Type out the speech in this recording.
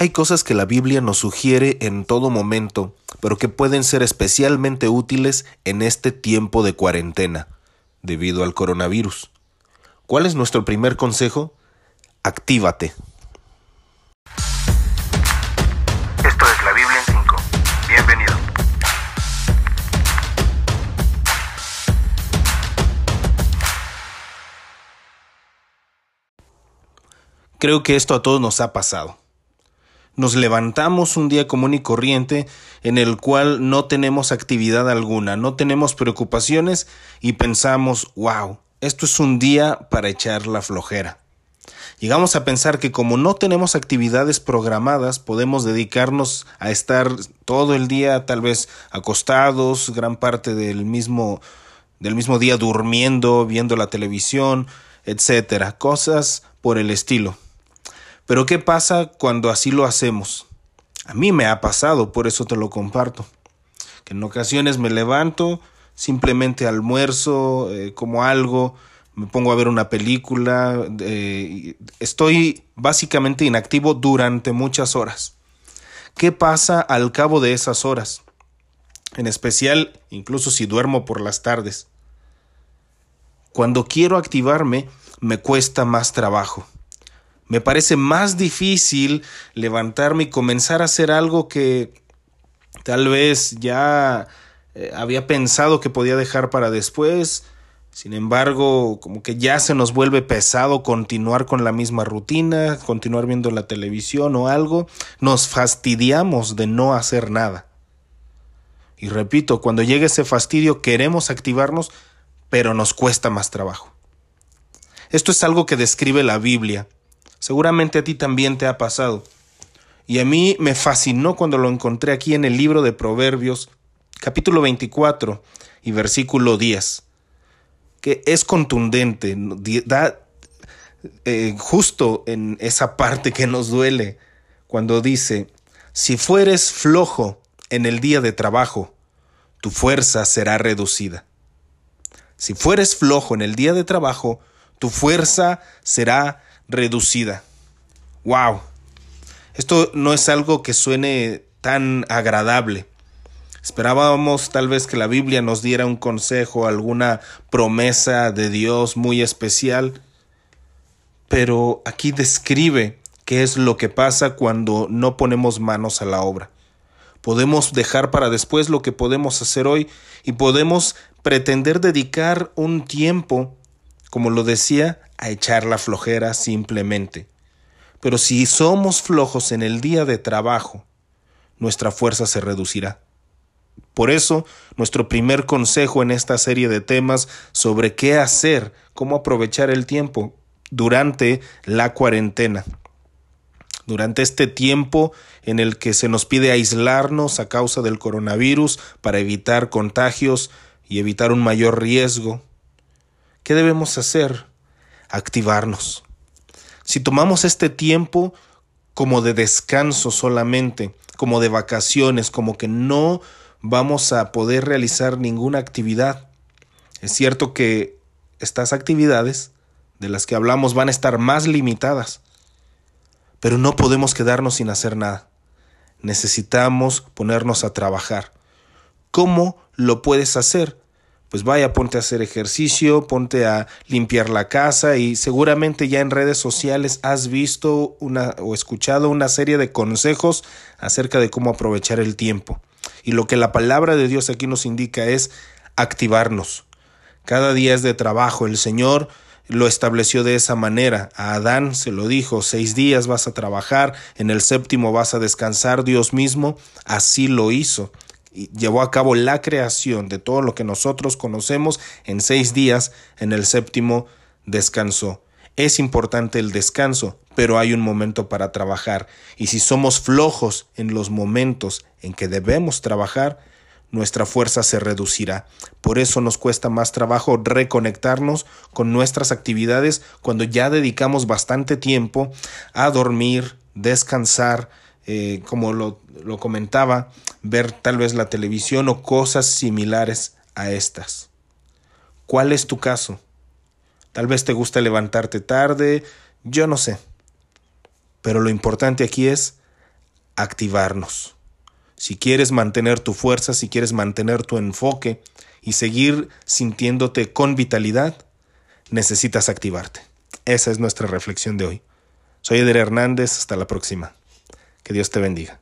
Hay cosas que la Biblia nos sugiere en todo momento, pero que pueden ser especialmente útiles en este tiempo de cuarentena, debido al coronavirus. ¿Cuál es nuestro primer consejo? Actívate. Esto es la Biblia en 5. Bienvenido. Creo que esto a todos nos ha pasado. Nos levantamos un día común y corriente en el cual no tenemos actividad alguna, no tenemos preocupaciones y pensamos, wow, esto es un día para echar la flojera. Llegamos a pensar que como no tenemos actividades programadas, podemos dedicarnos a estar todo el día tal vez acostados, gran parte del mismo día durmiendo, viendo la televisión, etcétera, cosas por el estilo. Pero ¿qué pasa cuando así lo hacemos? A mí me ha pasado, por eso te lo comparto. Que en ocasiones me levanto, simplemente almuerzo, como algo, me pongo a ver una película, estoy básicamente inactivo durante muchas horas. ¿Qué pasa al cabo de esas horas? En especial, incluso si duermo por las tardes. Cuando quiero activarme, me cuesta más trabajo. Me parece más difícil levantarme y comenzar a hacer algo que tal vez ya había pensado que podía dejar para después. Sin embargo, como que ya se nos vuelve pesado continuar con la misma rutina, continuar viendo la televisión o algo. Nos fastidiamos de no hacer nada. Y repito, cuando llega ese fastidio queremos activarnos, pero nos cuesta más trabajo. Esto es algo que describe la Biblia. Seguramente a ti también te ha pasado. Y a mí me fascinó cuando lo encontré aquí en el libro de Proverbios, capítulo 24 y versículo 10, que es contundente, da justo en esa parte que nos duele, cuando dice, si fueres flojo en el día de trabajo, tu fuerza será reducida. Si fueres flojo en el día de trabajo, tu fuerza será reducida. ¡Wow! Esto no es algo que suene tan agradable. Esperábamos tal vez que la Biblia nos diera un consejo, alguna promesa de Dios muy especial, pero aquí describe qué es lo que pasa cuando no ponemos manos a la obra. Podemos dejar para después lo que podemos hacer hoy y podemos pretender dedicar un tiempo, como lo decía, a echar la flojera simplemente. Pero si somos flojos en el día de trabajo, nuestra fuerza se reducirá. Por eso, nuestro primer consejo en esta serie de temas sobre qué hacer, cómo aprovechar el tiempo durante la cuarentena. Durante este tiempo en el que se nos pide aislarnos a causa del coronavirus para evitar contagios y evitar un mayor riesgo, ¿qué debemos hacer? Activarnos. Si tomamos este tiempo como de descanso solamente, como de vacaciones, como que no vamos a poder realizar ninguna actividad, es cierto que estas actividades de las que hablamos van a estar más limitadas, pero no podemos quedarnos sin hacer nada. Necesitamos ponernos a trabajar. ¿Cómo lo puedes hacer? Pues vaya, ponte a hacer ejercicio, ponte a limpiar la casa y seguramente ya en redes sociales has visto o escuchado una serie de consejos acerca de cómo aprovechar el tiempo. Y lo que la palabra de Dios aquí nos indica es activarnos. Cada día es de trabajo. El Señor lo estableció de esa manera. A Adán se lo dijo, 6 días vas a trabajar, en el 7º vas a descansar. Dios mismo así lo hizo. Y llevó a cabo la creación de todo lo que nosotros conocemos en 6 días, en el 7º descansó. Es importante el descanso, pero hay un momento para trabajar. Y si somos flojos en los momentos en que debemos trabajar, nuestra fuerza se reducirá. Por eso nos cuesta más trabajo reconectarnos con nuestras actividades cuando ya dedicamos bastante tiempo a dormir, descansar, como lo comentaba, ver tal vez la televisión o cosas similares a estas. ¿Cuál es tu caso? Tal vez te gusta levantarte tarde, yo no sé. Pero lo importante aquí es activarnos. Si quieres mantener tu fuerza, si quieres mantener tu enfoque y seguir sintiéndote con vitalidad, necesitas activarte. Esa es nuestra reflexión de hoy. Soy Eder Hernández, hasta la próxima. Que Dios te bendiga.